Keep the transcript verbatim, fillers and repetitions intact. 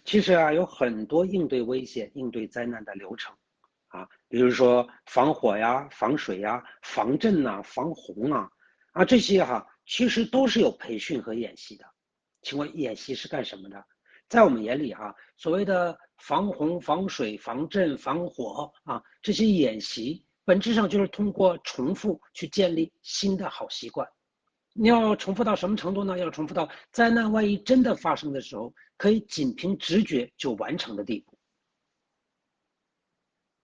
其实啊，有很多应对危险、应对灾难的流程啊，比如说防火呀、防水呀、防震呐、防洪啊，啊这些哈、其实都是有培训和演习的。请问演习是干什么的？在我们眼里啊，所谓的防洪、防水、防震、防火啊，这些演习本质上就是通过重复去建立新的好习惯。你要重复到什么程度呢？要重复到灾难万一真的发生的时候，可以仅凭直觉就完成的地步。